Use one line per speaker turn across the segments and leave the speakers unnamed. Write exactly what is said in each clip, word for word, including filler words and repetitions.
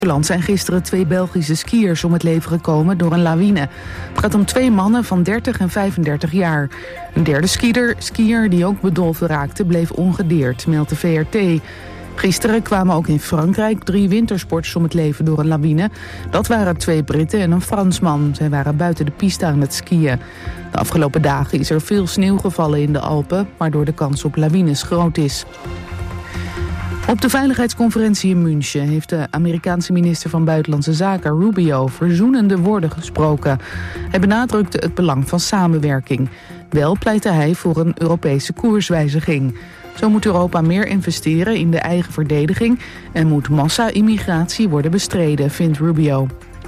In Nederland zijn gisteren twee Belgische skiers om het leven gekomen door een lawine. Het gaat om twee mannen van dertig en vijfendertig jaar. Een derde skier, skier die ook bedolven raakte, bleef ongedeerd, meldt de V R T. Gisteren kwamen ook in Frankrijk drie wintersporters om het leven door een lawine. Dat waren twee Britten en een Fransman. Zij waren buiten de piste aan het skiën. De afgelopen dagen is er veel sneeuw gevallen in de Alpen, waardoor de kans op lawines groot is. Op de veiligheidsconferentie in München heeft de Amerikaanse minister van Buitenlandse Zaken Rubio verzoenende woorden gesproken. Hij benadrukte het belang van samenwerking. Wel pleitte hij voor een Europese koerswijziging. Zo moet Europa meer investeren in de eigen verdediging en moet massa-immigratie worden bestreden, vindt Rubio.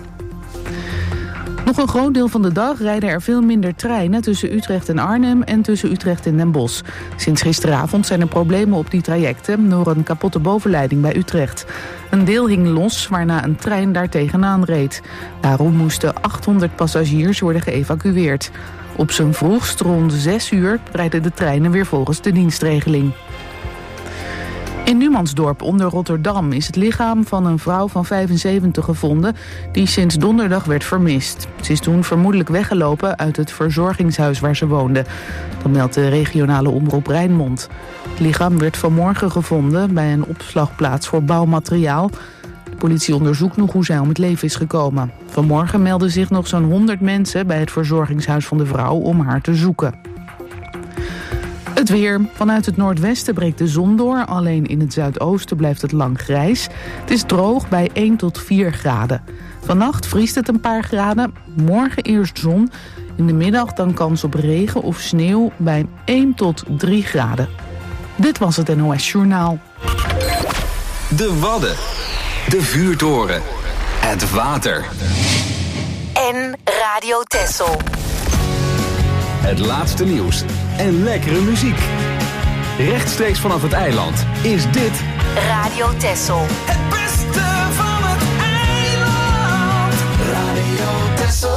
Nog een groot deel van de dag rijden er veel minder treinen tussen Utrecht en Arnhem en tussen Utrecht en Den Bosch. Sinds gisteravond zijn er problemen op die trajecten door een kapotte bovenleiding bij Utrecht. Een deel hing los, waarna een trein daar tegenaan reed. Daarom moesten achthonderd passagiers worden geëvacueerd. Op zijn vroegst rond zes uur rijden de treinen weer volgens de dienstregeling. In Numansdorp onder Rotterdam is het lichaam van een vrouw van vijfenzeventig gevonden die sinds donderdag werd vermist. Ze is toen vermoedelijk weggelopen uit het verzorgingshuis waar ze woonde. Dat meldt de regionale omroep Rijnmond. Het lichaam werd vanmorgen gevonden bij een opslagplaats voor bouwmateriaal. De politie onderzoekt nog hoe zij om het leven is gekomen. Vanmorgen melden zich nog zo'n honderd mensen bij het verzorgingshuis van de vrouw om haar te zoeken. Het weer. Vanuit het noordwesten breekt de zon door. Alleen in het zuidoosten blijft het lang grijs. Het is droog bij één tot vier graden. Vannacht vriest het een paar graden. Morgen eerst zon. In de middag dan kans op regen of sneeuw bij één tot drie graden. Dit was het N O S Journaal.
De Wadden. De vuurtoren. Het water.
En Radio Texel.
Het laatste nieuws en lekkere muziek. Rechtstreeks vanaf het eiland is dit
Radio Texel.
Het beste van het eiland. Radio Texel.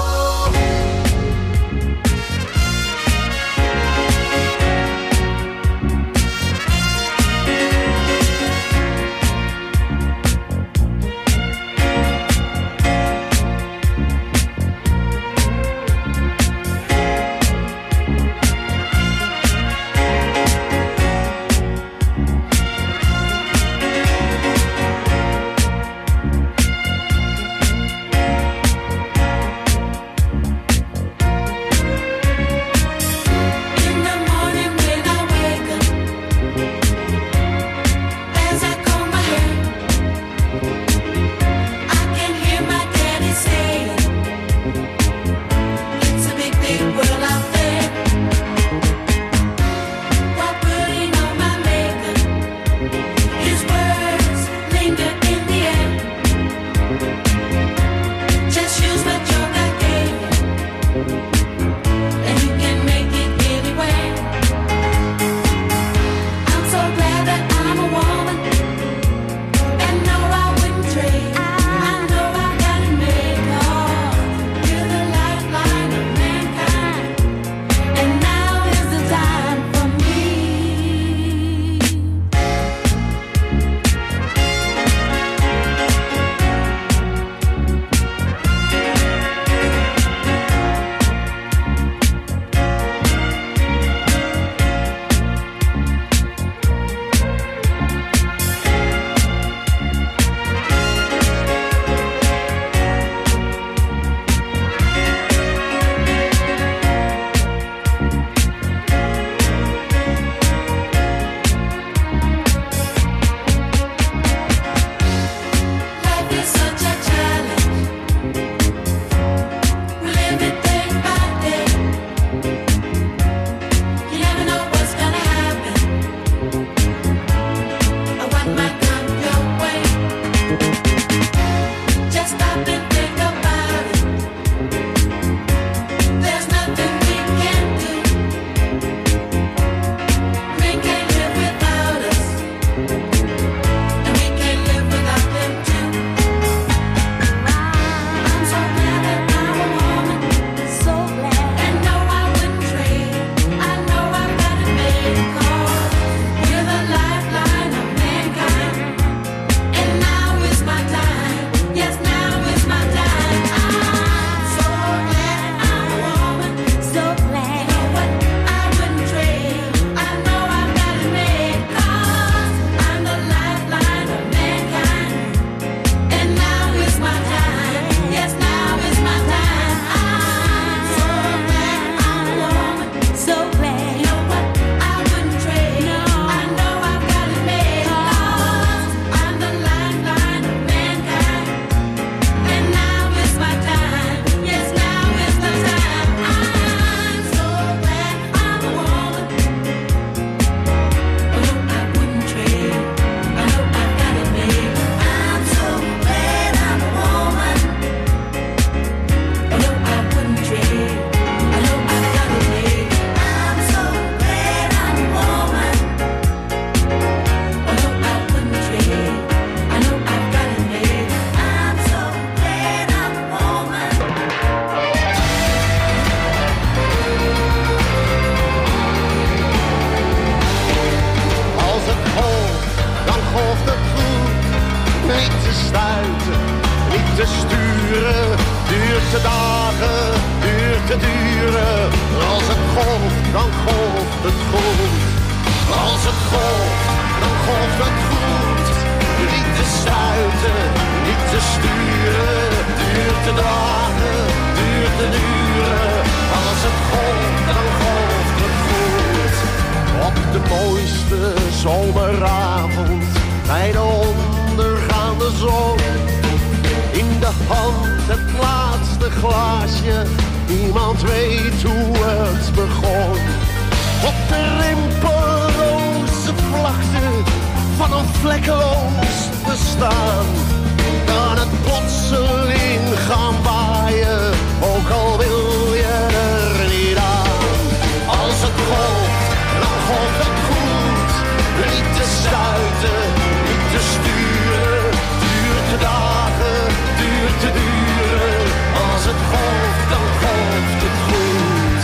duurt te dagen, duurt te duren. Als het golft, dan golft het goed. Als het golft, dan golft het goed. Niet te stuiten, niet te sturen. Duurt te dagen, duurt te duren. Als het golft, dan golft het goed. Op de mooiste zomeravond, bij de ondergaande zon. In de hand het laatste glaasje, niemand weet hoe het begon. Op de rimpelloze vlakte van een vlekkeloos bestaan, kan het plotseling gaan waaien, ook al wil je er niet aan. Als het golft, dan golft het goed, niet te stuiten, niet te sturen, duurt de dagen, duurt te duren. Als het golft, dan golft het goed.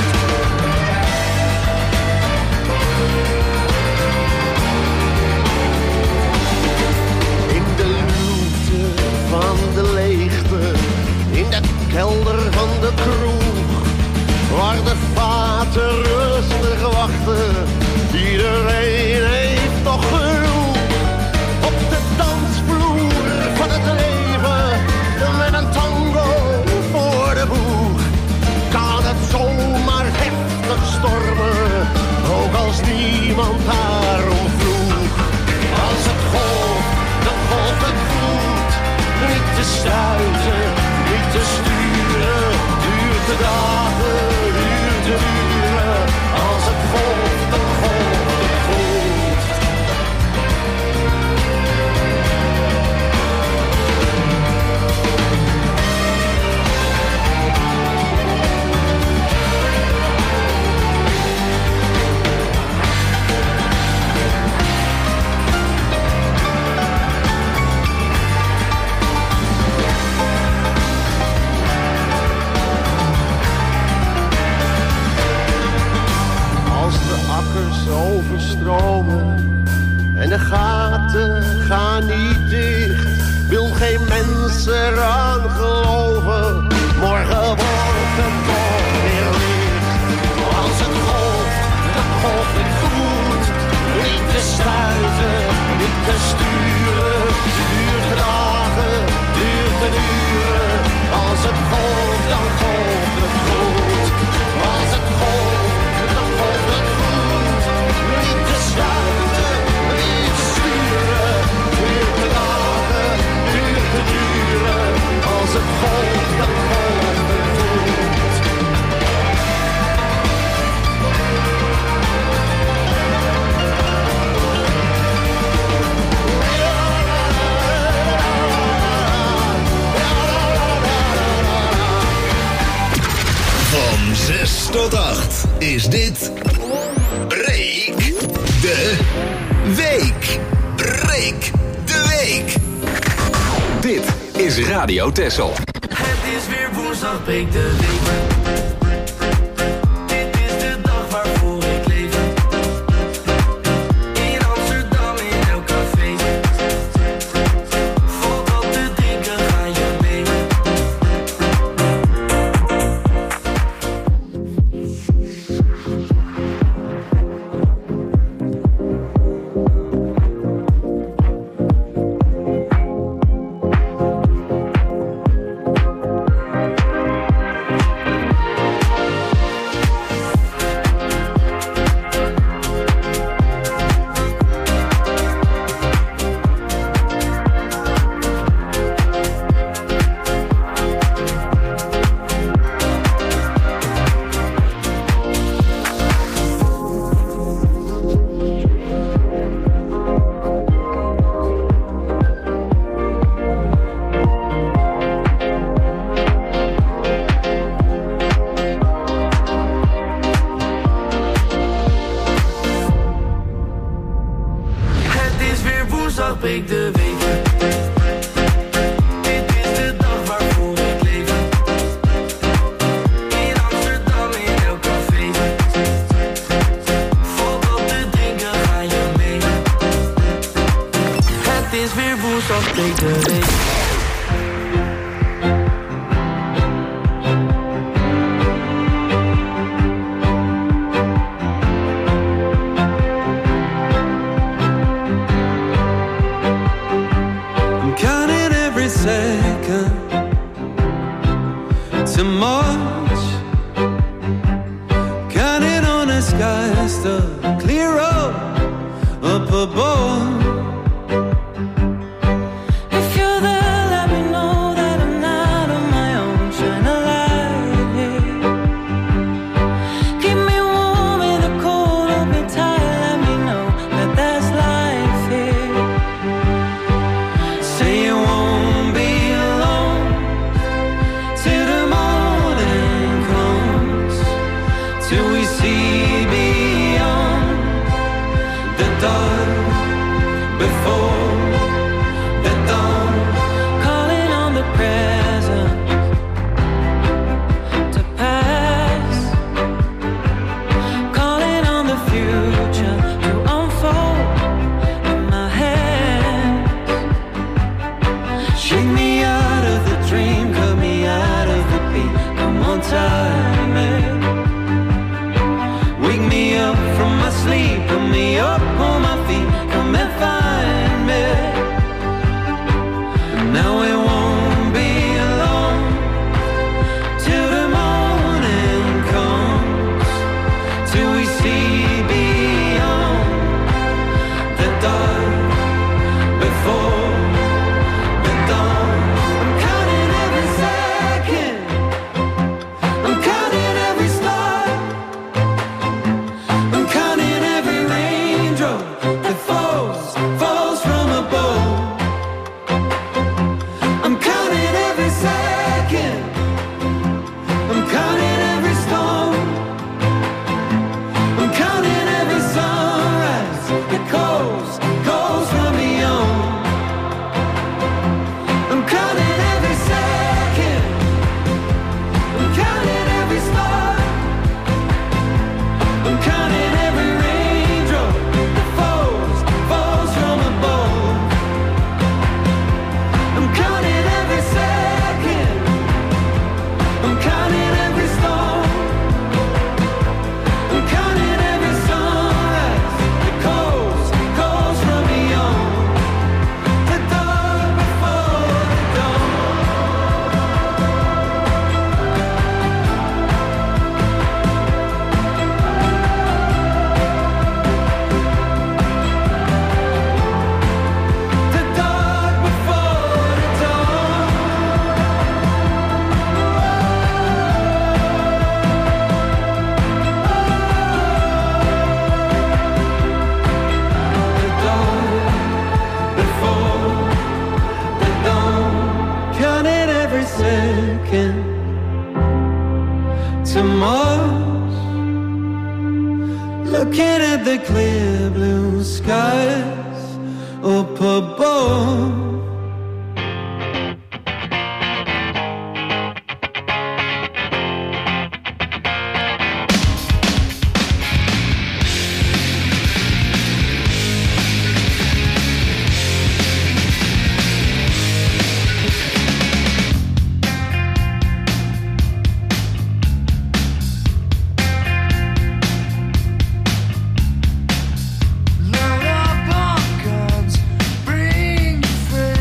In de luwte van de leegte, in de kelder van de kroeg, waar de vaten rustig wachten, iedereen heeft nog genoeg. Op de dansvloer van het leven, met een tango voor de boeg, kan het zomaar heftig stormen, ook als niemand daarom vroeg. Als het golft, dan golft het goed, niet te stuiten, niet te sturen, duurt de dagen, duurt de uren. Als het golft, dan golft het goed. Overstromen en de gaten gaan niet dicht, wil geen mens eraan geloven, morgen wordt het toch weer licht. Als het golft, dan golft het goed, niet te stuiten, niet te sturen, duurt de dagen, duurt de uren. Als het golft, dan golft het goed, als het golft, dan golft het goed. Niet te stuiten, niet te sturen, duurt de dagen, duurt te duren. Als het golft, dan golft het goed.
Van zes tot acht is dit Breek de Week. Breek de Week.
Dit is Radio Texel.
Het is weer woensdag, breek de week. Dit is de dag waarvoor ik leef. In Amsterdam, in elk café. Valt wat te drinken, ga je mee. woensdag breekt de week. Dit is de dag waarvoor ik leef. In Amsterdam in elk café. Valt op te drinken, ga je mee. Het is weer woensdag breekt de week.
second to March, counting on the skies to clear up up above.
Bring your friends.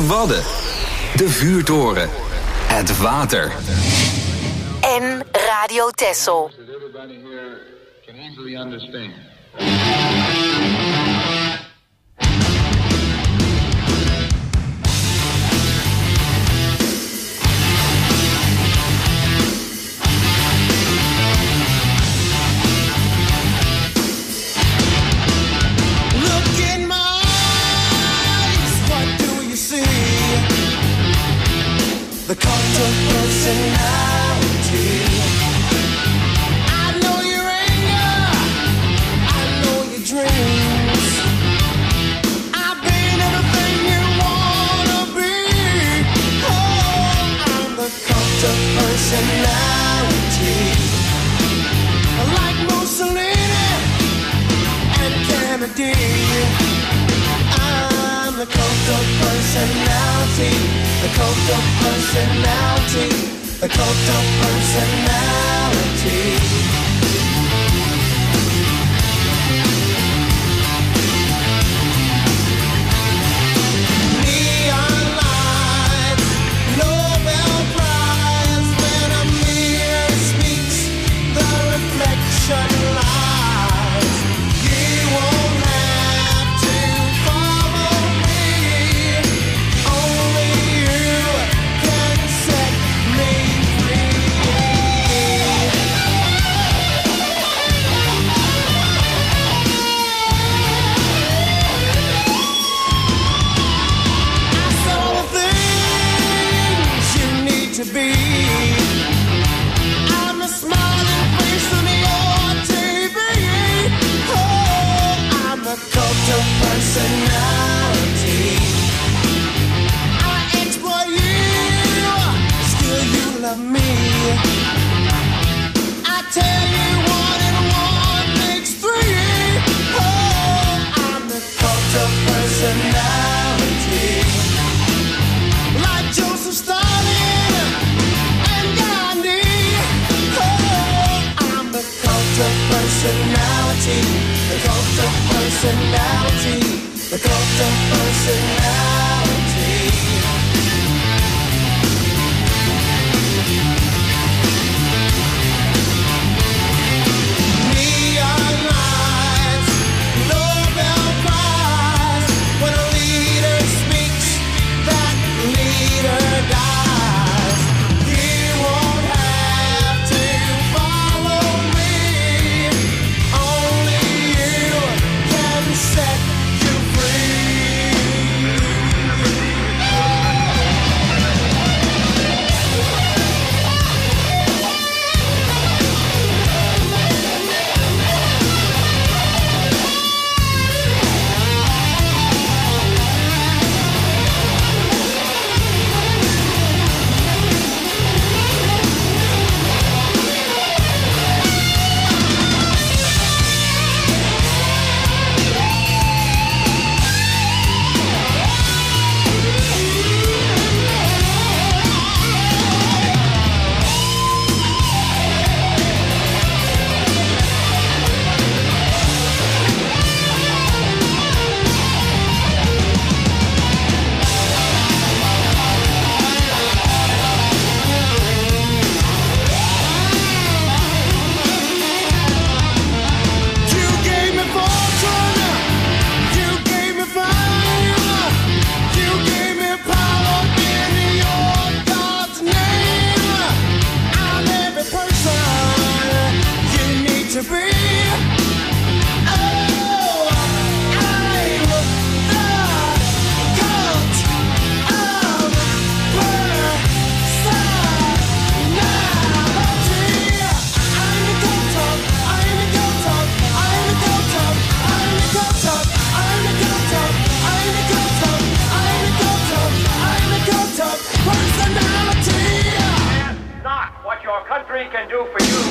De Wadden. De vuurtoren. Het water.
En Radio Texel.
Everybody here can easily understand.
The cult of personality. I know your anger, I know your dreams. I've been everything you wanna be. Oh, I'm the cult of personality. Like Mussolini and Kennedy. I'm the cult of personality. The cult of personality. The cult of personality. Neon lights, Nobel Prize. When a mirror speaks, the reflection lies. You won't have to follow me. Only you can set me free. I saw the things you need to be. I'm the smiling face on your T V. Oh, I'm the cult of personality. I exploit you, still you love me. I tell you one and one makes three. Oh, I'm the cult of personality. Like Joseph Stalin and Gandhi. Oh, I'm the cult of personality. The cult of personality. The cult of personality. Neon lights, Nobel Prize. When a leader speaks, that leader dies. You won't have to follow me. Only you can set you free. You gave me fortune, you gave me fame, you gave me power in your God's name. I'm every person you need to be. Oh, I'm the cult of personality. I'm the cult of, I'm the cult of, I'm the cult of, I'm the cult of, I'm the cult of, I'm the cult of, I'm the cult of, I'm the cult of personality.
Ask not what your country can do for you.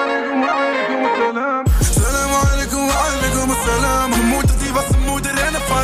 Salam alaikum wa alaikum assalam. Je moeder die was een moeder en een vader.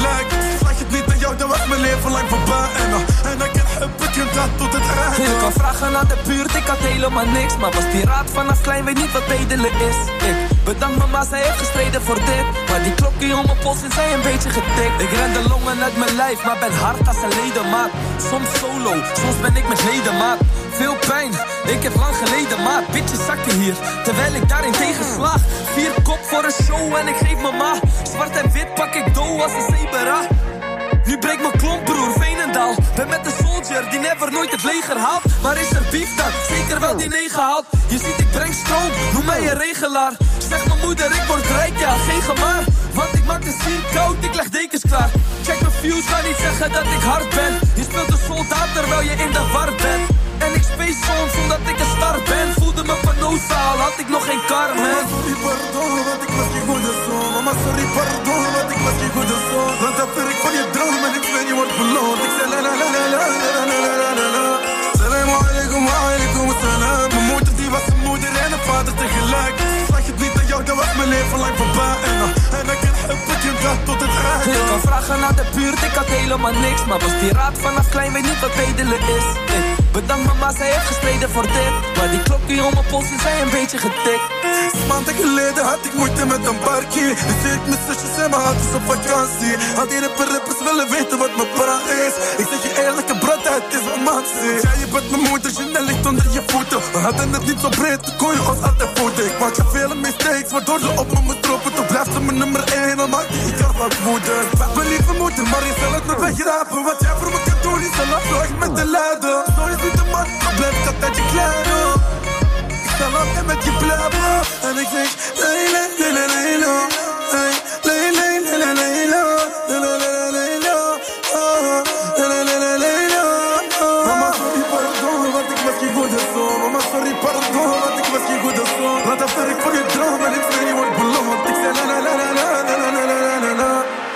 tegelijk. Vraag je het niet aan jou, dan was mijn leven lang voorbij. En, uh, en ik heb ik je dat tot het einde.
Je kan vragen aan de buurt, ik had helemaal niks. Maar was piraat vanaf klein, weet niet wat bedelen is. Ik bedank mama, zij heeft gestreden voor dit. Maar die klokje om mijn pols is zij een beetje getikt. Ik ren de longen uit mijn lijf, maar ben hard als een ledemaat. Soms solo, soms ben ik met ledemaat. Veel pijn, ik heb lang geleden maat. Bitches zakken hier, terwijl ik daarin tegenslaag. Vier kop voor een show en ik geef mama. Zwart en wit pak ik dough als een zebra. Nu breekt mijn klomp broer, Veenendaal. Ben met de soldier die never nooit het leger haalt. Maar is er beef dan? Zeker wel die negen haalt. Je ziet ik breng stroom, noem mij een regelaar. Zeg mijn moeder ik word rijk, ja geen gemaar. Want ik maak de ziel koud, ik leg dekens klaar. Check mijn views, kan niet zeggen dat ik hard ben. Je speelt een soldaat terwijl je in de war bent. En ik space soms omdat ik een star ben. Voelde me panozaal, had ik nog geen kar, man.
Mama, sorry, pardon, want ik was geen goede zoon. Mama, sorry, pardon, want ik was geen goede zoon. Want dat vind ik van je droom en ik weet je wordt beloond. Ik zei la la la la la la la la la la la. Salam alaikum wa alaikum salam. Mijn moeder die was een moeder en een vader tegelijk. Vraag je het niet aan jou, dan was mijn leven lang voorbij. En, en ik heb ik je dat tot het einde.
Je kan vragen naar de buurt, ik had helemaal niks. Maar was piraat vanaf klein, weet niet wat bedelen is. Ik bedank mama, zij heeft gestreden voor dit. Maar die klok hier om mijn pols is zij een beetje getikt.
Maanden geleden had ik moeite met een parkie. Nu zie ik mijn zusjes en mijn hatjes op vakantie. Al die rapper rappers willen weten wat mijn para is. Ik zeg je eerlijke brad, het is een mansie. Ja, je bent mijn moeder, je ligt onder je voeten. We hadden het niet zo breed, toen kon je ons altijd voeden. Ik maak je vele mistakes, waardoor ze op me moet droppen. Toen blijft ze mijn nummer één, dan maak ik jou wat moeder. Ik ben mijn lieve moeder, maar je zal het me wegrapen. Wat jij voor me kan doen, is al afvraag met de laden. Zo is niet de man, dan blijf ik altijd je kleine. Ik zal altijd met je blijven. En ik zeg, lei, lei, lei, lei, lei, lei, lei, lei, lei, lei, Mama, sorry, pardon, want ik was geen goede zoon. Mama, sorry, pardon, want ik was geen goede zoon. Laat dat werk voor je droom en ik weet je wordt beloond. Ik zei la la la la la la la la la la.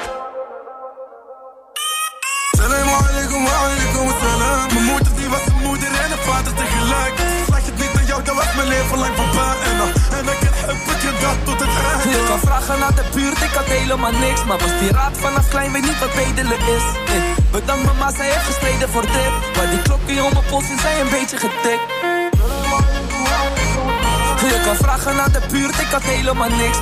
Salam alaikum wa alaikum salam. Mijn moeder die was een moeder en een vader tegelijk. Vraag je het niet aan jou, dan was mijn leven lang voorbij. En, en ik heb ik je dat tot het einde.
Je kan vragen naar de buurt, ik had helemaal niks. Maar was piraat vanaf klein, weet niet wat bedelen is. Ik bedank mama, zij heeft gestreden voor dit. Maar die klokje om mijn pols is zij een beetje getikt. Je kan vragen naar de buurt, ik had helemaal niks.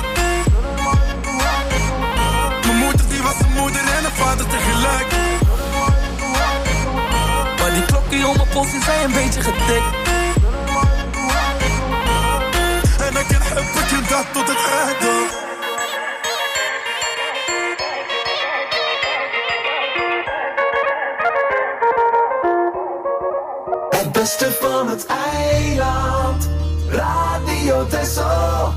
Mijn moeder die was een moeder en een vader tegelijk.
Maar die klokje om mijn pols is zij een beetje getikt.
En ik heb ik je dat tot het einde.
Het beste van het eiland, Radio Texel.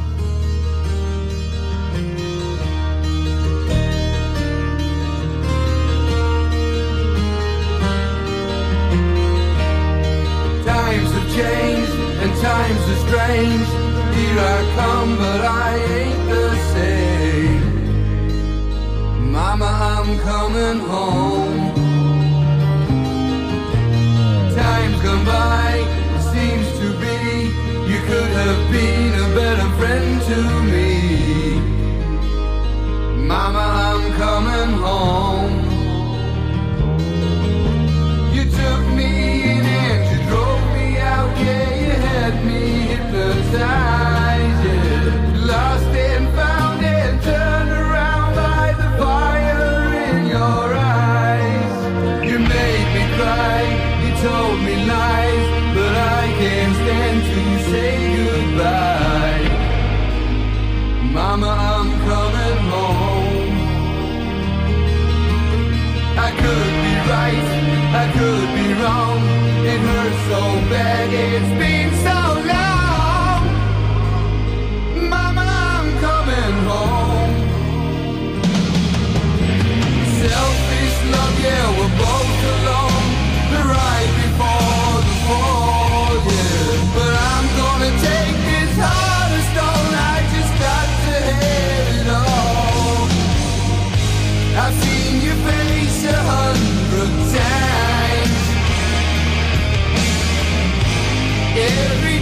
Times have changed and times are strange. Here I come, but I ain't the same. Mama, I'm coming home. Time's gone by, it seems to be. You could have been a better friend to me. Mama, I'm coming home. You took me in and you drove me out, yeah, you had me hypnotized, yeah. Lost and found and turned around by the fire in your eyes. You made me cry, you told me lies, but I can't stand to say goodbye. Mama, I'm coming home. I could be right, I could be wrong. It hurts so bad, it's been so long. Mama, I'm coming home. Selfish love, yeah, we're both alone. The right before the fall, yeah. But I'm gonna take this heart of stone. I just got to have it all. I've seen your face a hundred times. Every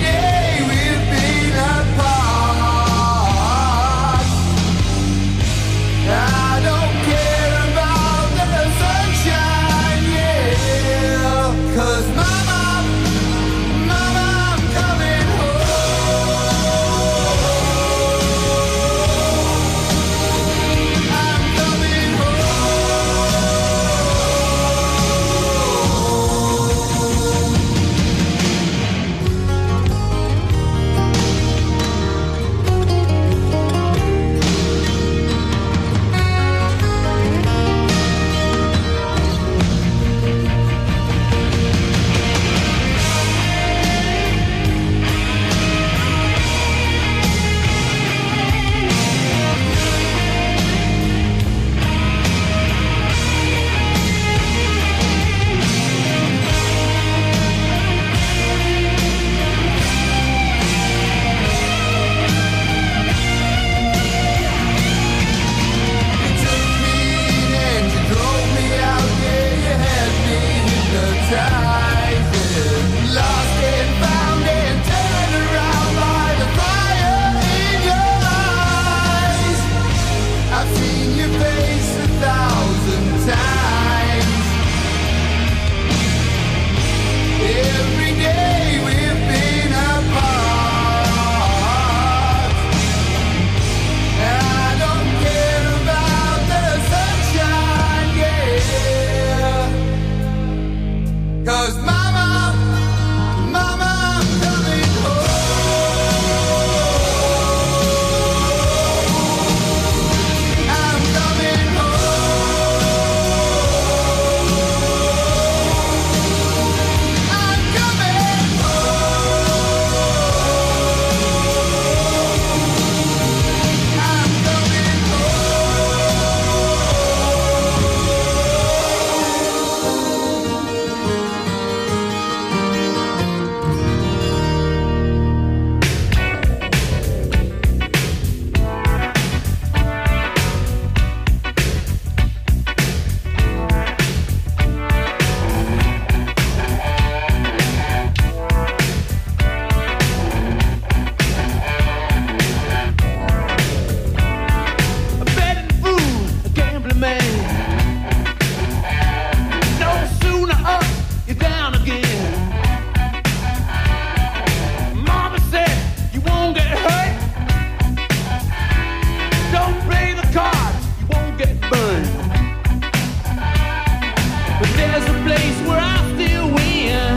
But there's a place where I still win.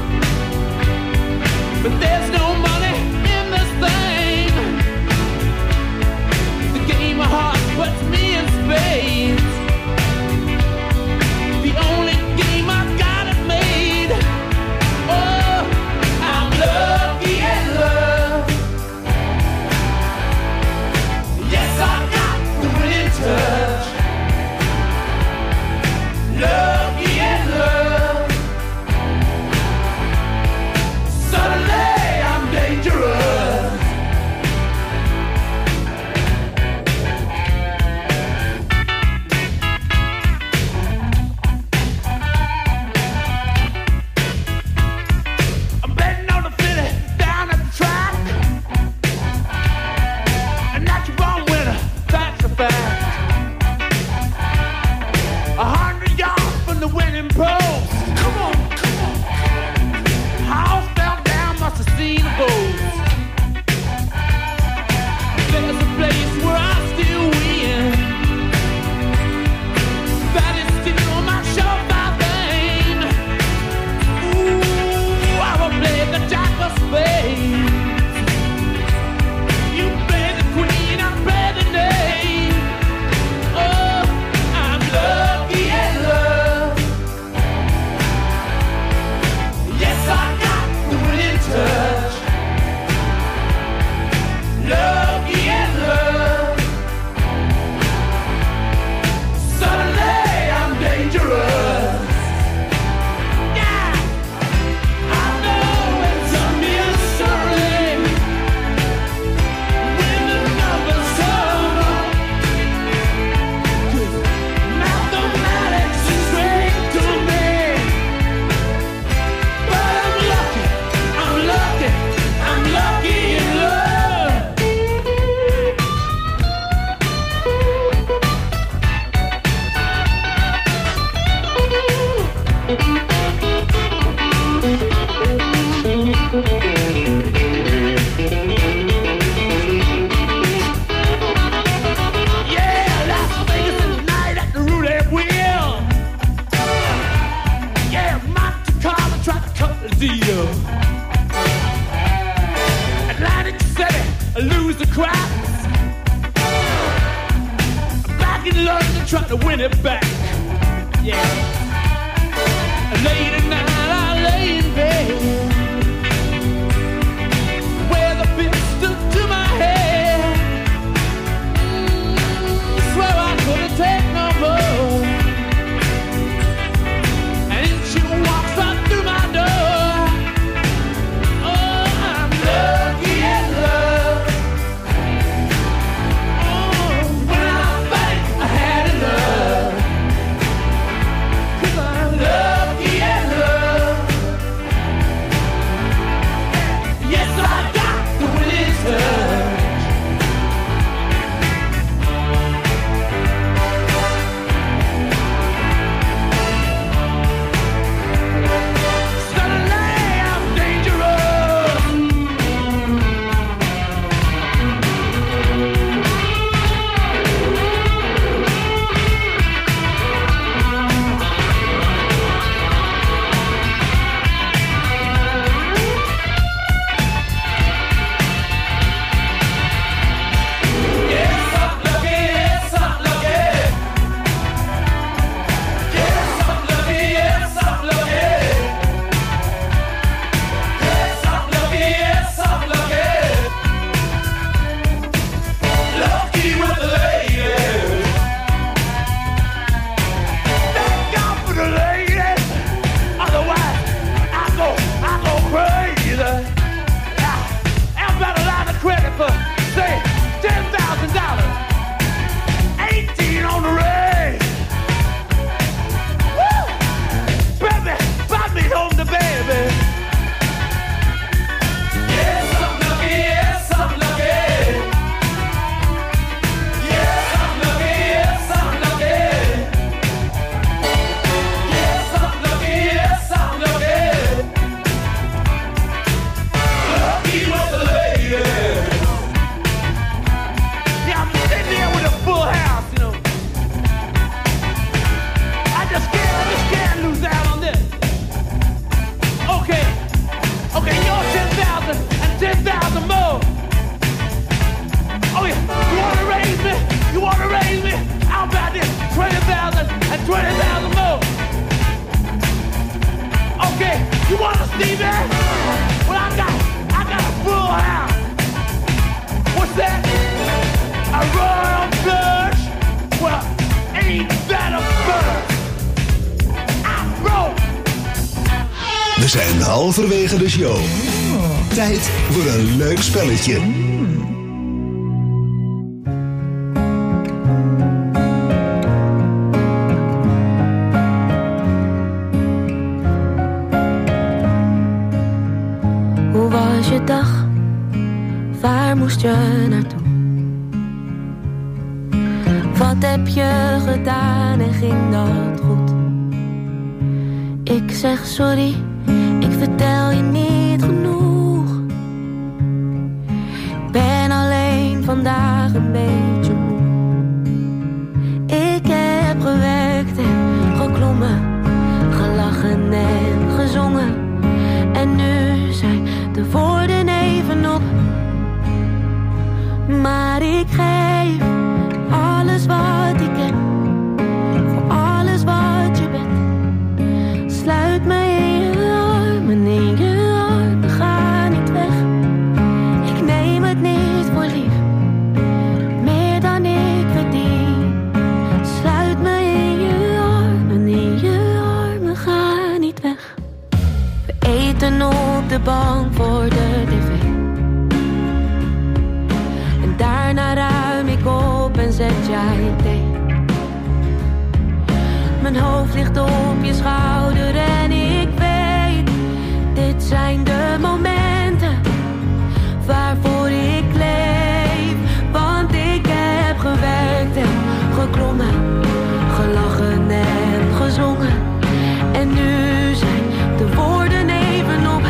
But there's no money in this thing. The game of hearts puts me in space. The only game I got it made. Oh, I'm lucky in love. Yes, I got the winning touch. Lucky in love. Suddenly I'm dangerous. I'm betting on the filly down at the track. And not your wrong winner, that's a fact. A hundred yards from the winning post. Come on, come on. House fell down, must have seen a ghost. There's a place where I still win. That is still my surefire thing. Ooh, I will play the jack of spades. You play the queen, I play the knave. Oh, I'm lucky in love. Yes, I got the winning touch. Lucky in love. Suddenly I'm dangerous. Yeah, I know it's a mystery. When the numbers come up, 'cause mathematics is straight to me. But I'm lucky, I'm lucky, I'm lucky in love. Yeah, Las Vegas in the night at the roulette wheel. Yeah, Monte Carlo tried to cut the deal. Atlantic City, I lose the craps. Back in London, trying to win it back. Yeah. Late at night, I lay in bed. Wear the pistol to my head. Mm, swear I couldn't take no more. And in she walks right through my door. Oh, I'm lucky in love. Oh, when I think I had enough. see me? Well, I got, I got a full house. What's that? A royal flush? Well, ain't that a first? I'm broke.
We zijn halverwege de show. Tijd voor een leuk spelletje.
Hoe was je dag? Waar moest je naartoe? Wat heb je gedaan en ging dat goed? Ik zeg sorry, ik vertel je niet genoeg. Ik ben alleen vandaag een beetje moe. Ik heb gewerkt en geklommen, gelachen en gezongen. En nu zijn de woorden even op. Maar ik geef alles wat ik heb, voor alles wat je bent. Sluit me in je armen, in je armen, ga niet weg. Ik neem het niet voor lief, meer dan ik verdien. Sluit me in je armen, in je armen, ga niet weg. We eten op de bank voor de tv. En daarna ruim ik op en zet jij thee. Mijn hoofd ligt op je schouder en ik weet, dit zijn de momenten waarvoor ik leef. Want ik heb gewerkt en geklommen, gelachen en gezongen. En nu zijn de woorden even op.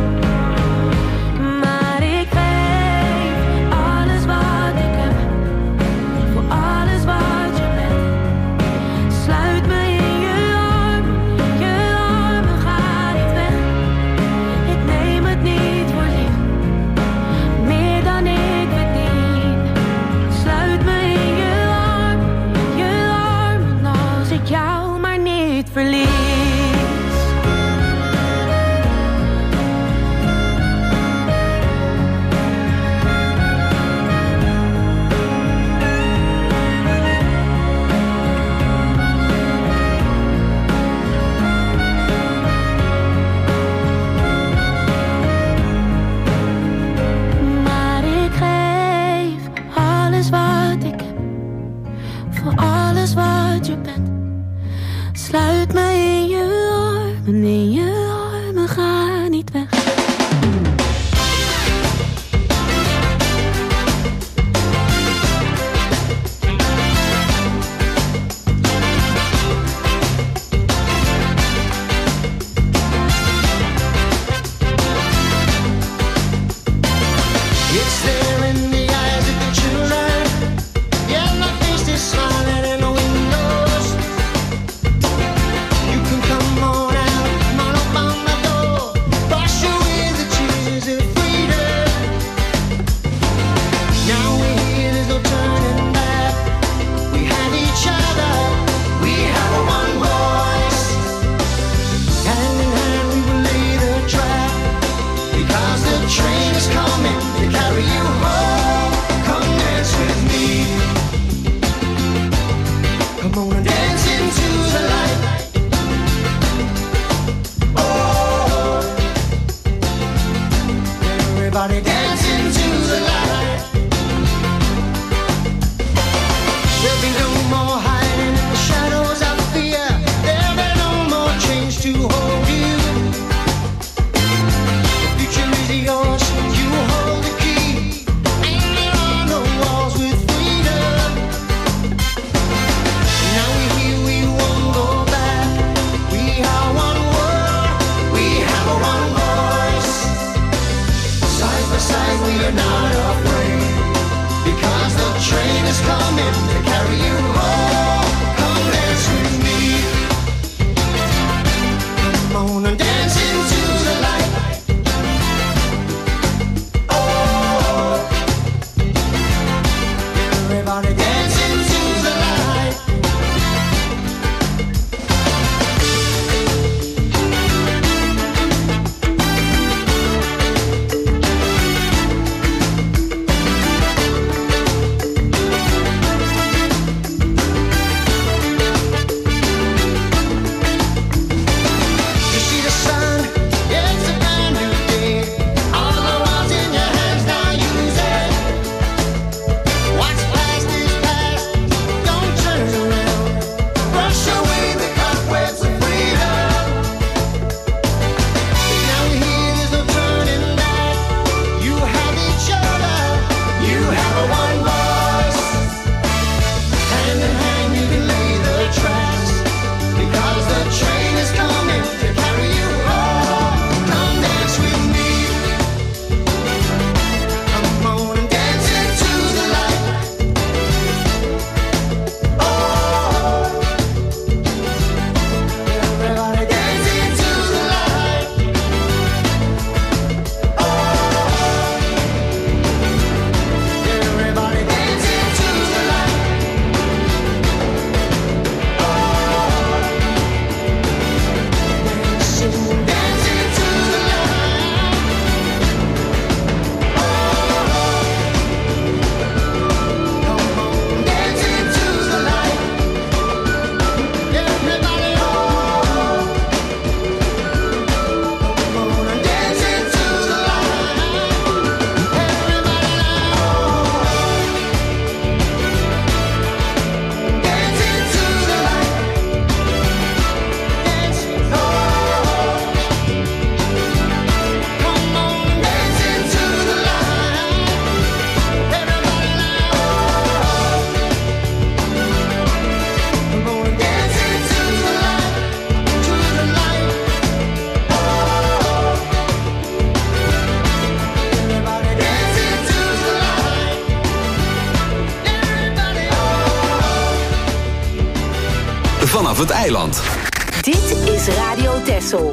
Maar ik geef alles wat ik heb, voor alles wat je bent. Sluit me in je armen, je armen, ga niet weg. Ik neem het niet voor lief, meer dan ik verdien. Sluit me in je armen, je armen, als ik jou maar niet verlies. Maar ik geef alles wat ik heb, voor alles wat je bent. Sluit me in je armen, in je armen, ga niet weg.
It's there in the eyes of the children. Yeah, my face is smiling in the windows. You can come on out, man, oh
vanaf het eiland.
Dit is Radio Texel.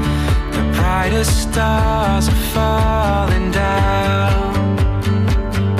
stars are falling down.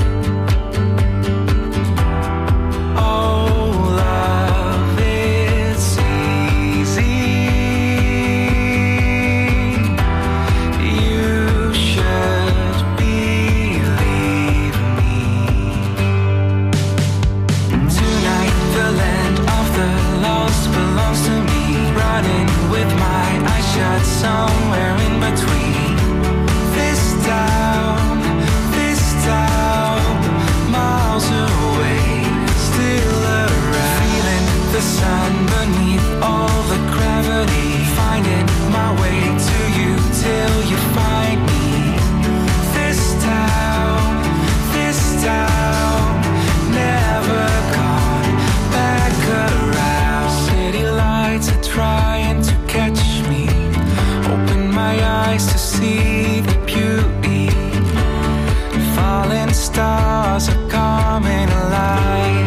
see the beauty. Falling stars are coming alive.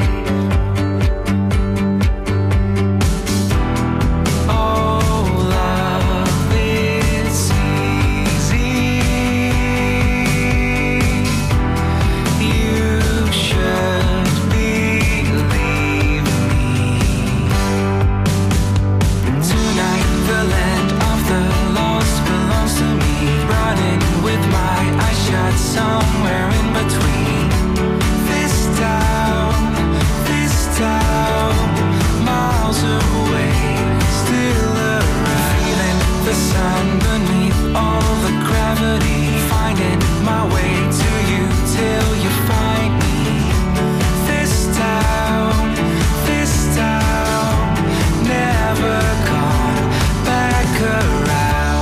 Somewhere in between this town, this town, miles away, still around. Feeling the sun beneath all the gravity, finding my way to you till you find me. This town, this town, never gone back around.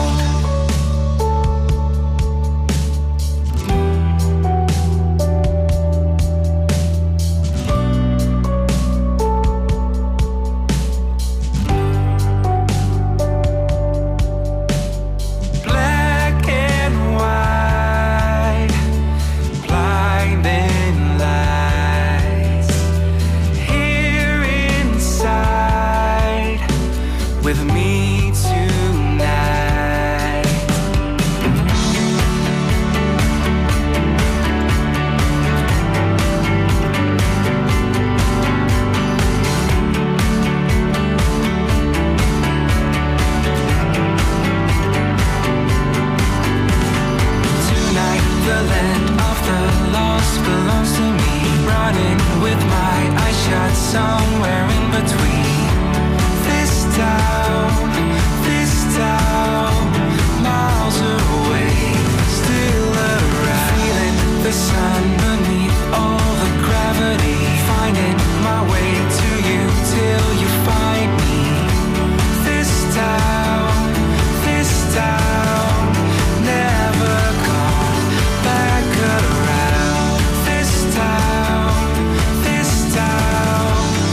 Somewhere in between this town, this town, miles away, still around. Feeling the sun beneath all the gravity, finding my way to you till you find me. This town, this town, never gone back around. This town, this town.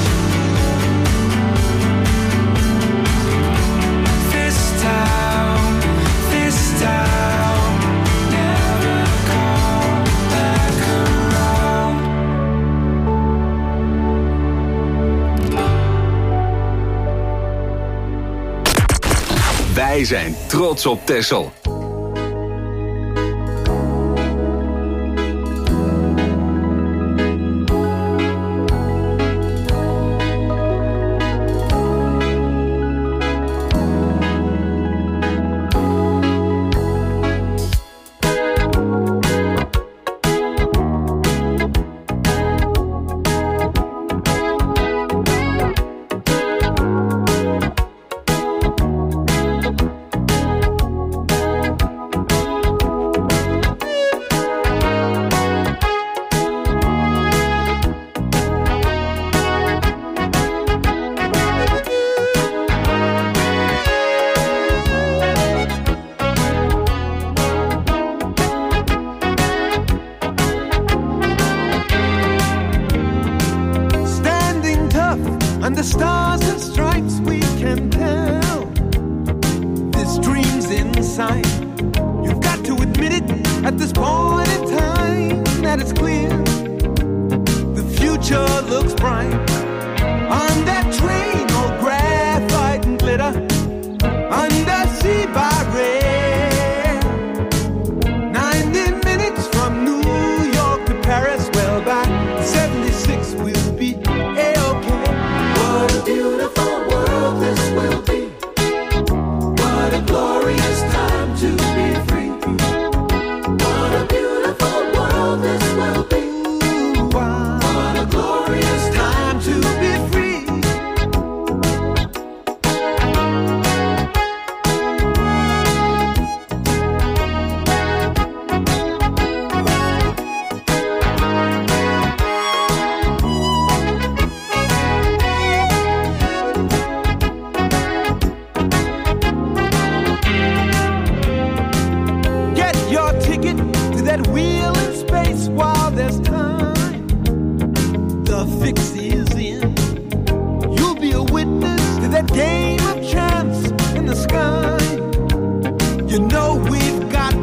Wij zijn trots op Texel.
Under stars and stripes we can tell this dream's inside. You've got to admit it at this point in time that it's clear the future looks bright. On that train, all graphite and glitter, undersea by rail. Ninety minutes from New York to Paris, well by seventy-six we'll be A-okay. What a beautiful world this will be. What a glorious time to be free. What a beautiful world this will be. What a glorious time to be free. That wheel in space while there's time. The fix is in. You'll be a witness to that game of chance in the sky. You know we've got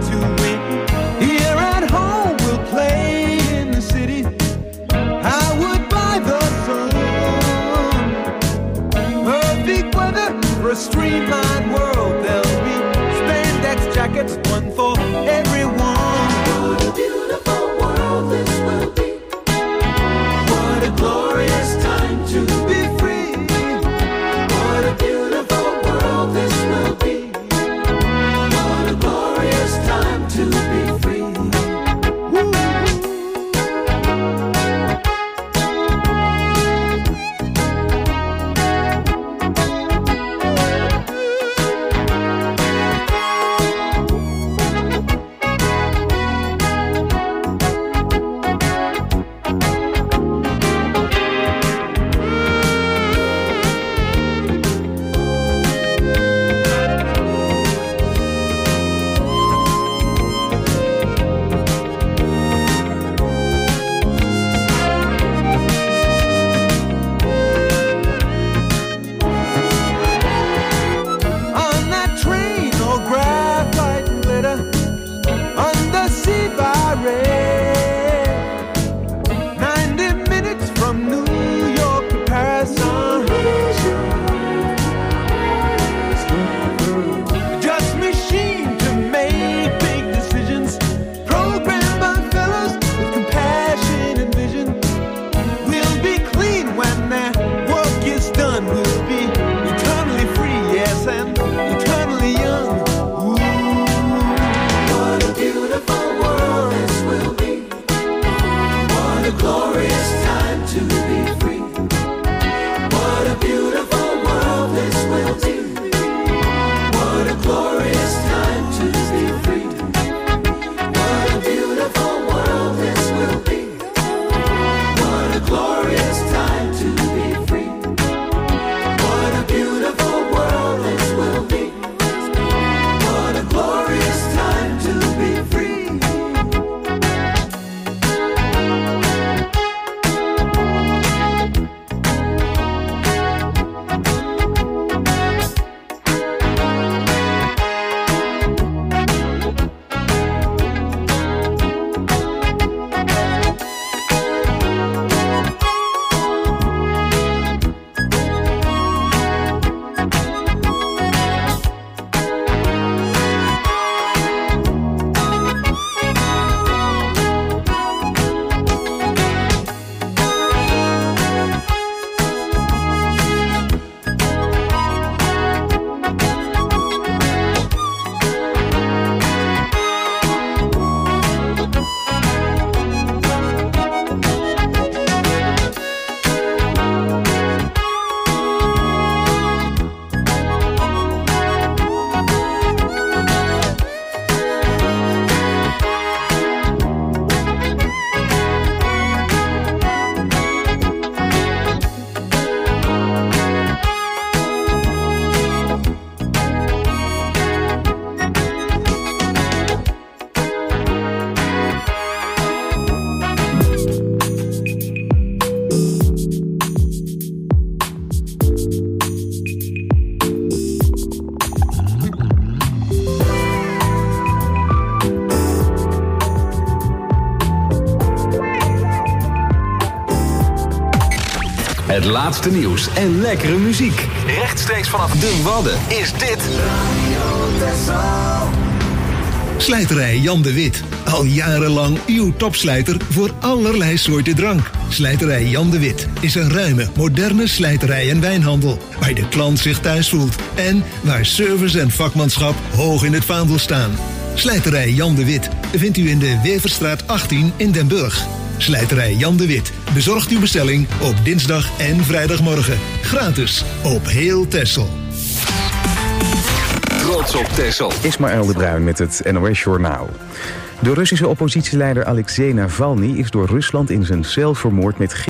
Het laatste nieuws en lekkere muziek. Rechtstreeks vanaf de Wadden is dit
Slijterij Jan de Wit. Al jarenlang uw topslijter voor allerlei soorten drank. Slijterij Jan de Wit is een ruime, moderne slijterij en wijnhandel. Waar de klant zich thuis voelt. En waar service en vakmanschap hoog in het vaandel staan. Slijterij Jan de Wit vindt u in de Weverstraat achttien in Den Burg. Slijterij Jan de Wit bezorgt uw bestelling op dinsdag en vrijdagmorgen. Gratis op heel Texel.
Trots op Texel.
Ismaël de Bruin met het N O S Journaal. De Russische oppositieleider Alexei Navalny is door Rusland in zijn cel vermoord met